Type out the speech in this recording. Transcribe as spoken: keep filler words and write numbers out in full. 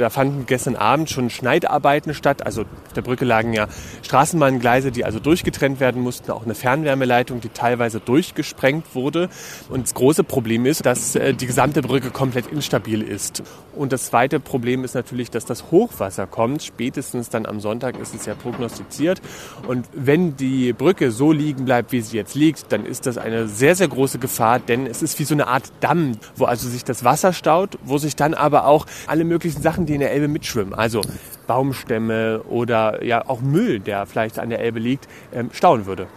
Da fanden gestern Abend schon Schneidarbeiten statt. Also auf der Brücke lagen ja Straßenbahngleise, die also durchgetrennt werden mussten. Auch eine Fernwärmeleitung, die teilweise durchgesprengt wurde. Und das große Problem ist, dass die gesamte Brücke komplett instabil ist. Und das zweite Problem ist natürlich, dass das Hochwasser kommt. Spätestens dann am Sonntag ist es ja prognostiziert. Und wenn die Brücke so liegen bleibt, wie sie jetzt liegt, dann ist das eine sehr, sehr große Gefahr. Denn es ist wie so eine Art Damm, wo also sich das Wasser staut, wo sich dann aber auch alle möglichen Sachen, die in der Elbe mitschwimmen, also Baumstämme oder ja auch Müll, der vielleicht an der Elbe liegt, ähm, stauen würde.